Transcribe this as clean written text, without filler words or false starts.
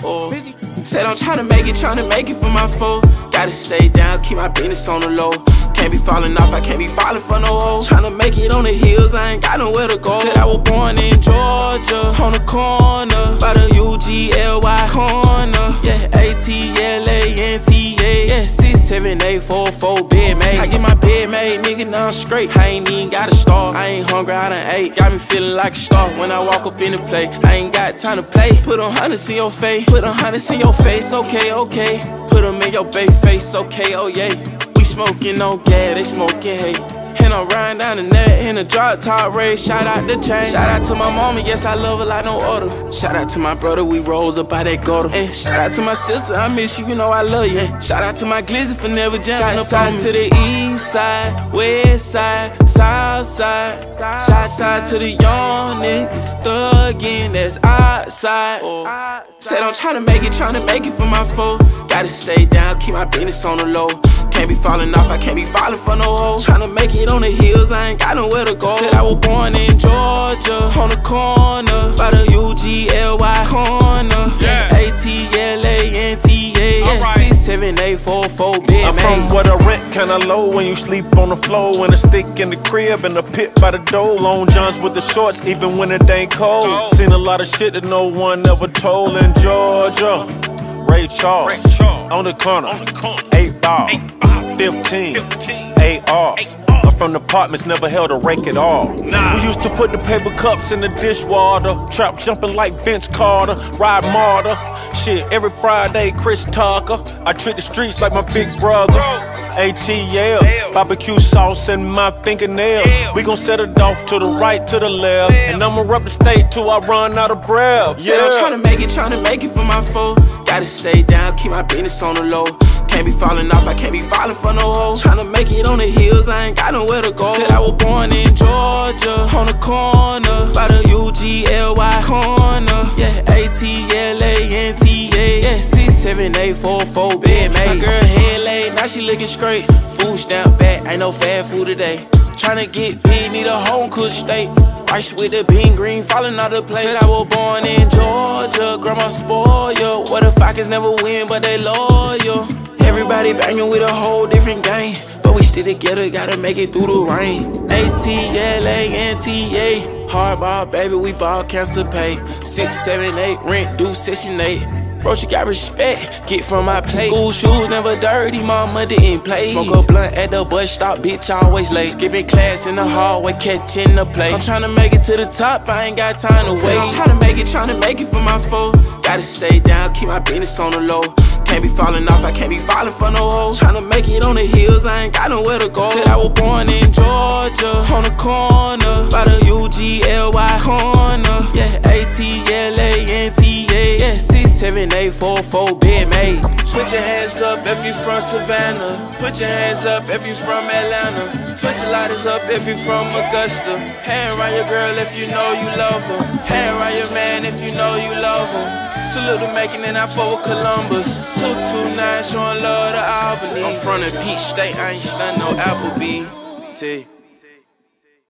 Oh, said I'm tryna make it for my foe. Gotta stay down, keep my business on the low. Can't be falling off, I can't be falling for no hoe. Tryna make it on the hills, I ain't got nowhere to go. Said I was born in Georgia, on the corner, by the UGLY corner. Yeah, ATLANTA, yeah, 67844 bed made. I get my bed made, nigga, now I'm straight. I ain't even gotta start, I ain't hungry, I done ate. Got me feeling like a star when I walk up in the play. I ain't got time to play. Put on hundreds in your face, put on hundreds in your face, okay, okay. Put them in your baby face, okay, oh yeah. We smoking on gas, they smoking hay. And I'm riding down the net in a drop top race. Shout out the chain. Shout out to my mama, yes, I love her like no other. Shout out to my brother, we rolls up by that gutter. And shout out to my sister, I miss you, you know I love you. And shout out to my glizzy for never jamming up on me. To the east side, west side, south side. Shout side to the young niggas thuggin', that's outside. Oh. Said I'm tryna make it for my foe. Gotta stay down, keep my business on the low. Can't be falling off, I can't be falling for no hoe. Tryna make it on the hills, I ain't got nowhere to go. Said I was born in Georgia, on the corner, by the UGLY corner. Yeah, ATLANTA, yeah, 67844 bed I'm from where the rent kinda low when you sleep on the floor. And a stick in the crib and a pit by the door. Long johns with the shorts, even when it ain't cold. Seen a lot of shit that no one ever told in Georgia. Ray Charles, on the corner, 8 ball, 15, AR. I'm from the apartments, never held a rake at all. We used to put the paper cups in the dishwater. Trap jumping like Vince Carter, ride martyr. Shit, every Friday, Chris Tucker. I treat the streets like my big brother. ATL, barbecue sauce in my fingernail. We gon' set it off to the right, to the left. And I'ma rub the state till I run out of breath. Said I'm tryna make it for my foe. Gotta stay down, keep my business on the low. Can't be falling off, I can't be falling for no hoe. Tryna make it on the hills, I ain't got nowhere to go. Said I was born in Georgia, on the corner, by the UGLY corner. Yeah, ATLANTA, yeah, 67844 bed made. My girl head laid, now she looking straight. Food stamp back, ain't no fast food today. Tryna get big, need a home cooked steak. Rice with the bean green, falling out the plate. Said I was born in Georgia, grandma spoil you. What if I can never win, but they loyal? Everybody banging with a whole different game, but we still together, gotta make it through the rain. ATLANTA, hardball, baby, we ball, cancel pay. 678, rent due, Section 8. Bro, you got respect, get from my plate. School shoes never dirty, mama didn't play. Smoke a blunt at the bus stop, bitch always late. Skipping class in the hallway, catching the play. I'm tryna make it to the top, I ain't got time to wait. I'm tryna make it for my foe. Gotta stay down, keep my business on the low. Can't be falling off, I can't be falling for no hoe. Tryna make it on the hills, I ain't got nowhere to go. Said I was born in Georgia, on the corner, by the UGLY corner. Yeah, ATLANTA, yeah, 67844 bed made. Put your hands up if you from Savannah. Put your hands up if you from Atlanta. Put your lighters up if you from Augusta. Hand around your girl if you know you love her. Hand around your man if you know you love her. Salute the making and I fought with Columbus. 229 showing love to Albany. I'm from the Peach State, I ain't stunned no Applebee.